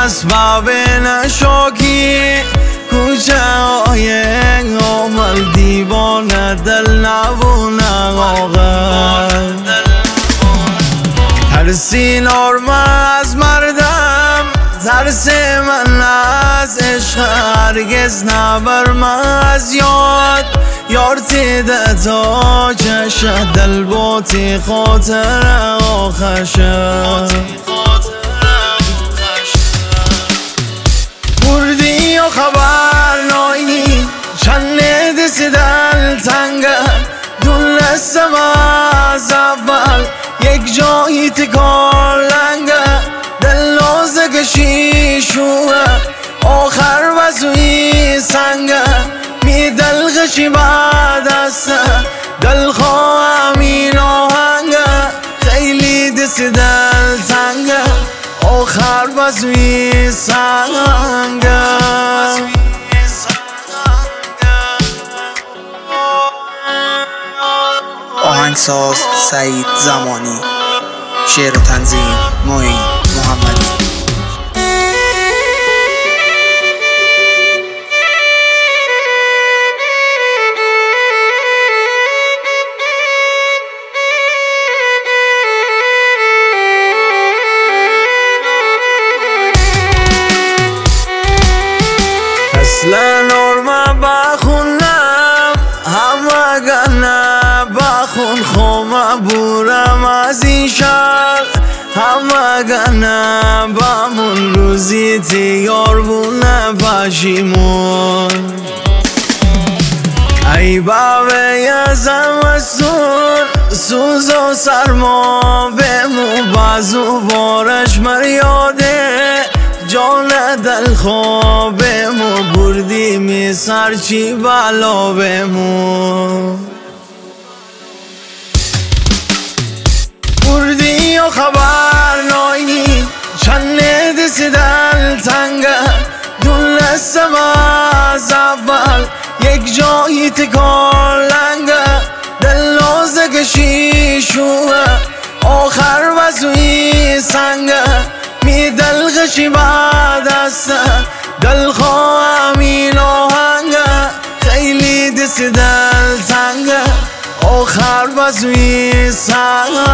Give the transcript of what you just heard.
اسباب نشاکی کوچه های عمل دیوانه دل نبونه آقا ترسی نرم از مردم ترس من از عشق هرگز نبر من از یاد یار تیده تا چشه دل باتی خاطر آخشه بردی یا خبر نایی چند دست دل تنگه دون لستم از اول یک جایی تکار لنگه دل نازه کشیشوه آخر وزوی سنگه می دلغشی بعد استه دل خواهم این آهنگه خیلی دست دل تنگه آخر وزوی سنگه آهنگساز سعید زمانی، شعر و تنظیم معین محمدی. اصلا نرمه بخونم همه گنه بخون خومه بورم از این شهر همه گنه بمون روزی تیار بونه پشیمون ای بابه زمستون سوز و سرما بمون بازو بارش مریاده جان دل خوابمو بردی می سرچی بلا بمو بردی یا خبر نایی چند دست دل تنگه دون لستم از اول یک جایی تکار لنگه دل نازه کشیشوه آخر وزوی سنگه می دلغشی بعد استه دل خواهم این آهنگه خیلی دست دل تنگه آخر وزوی سنگه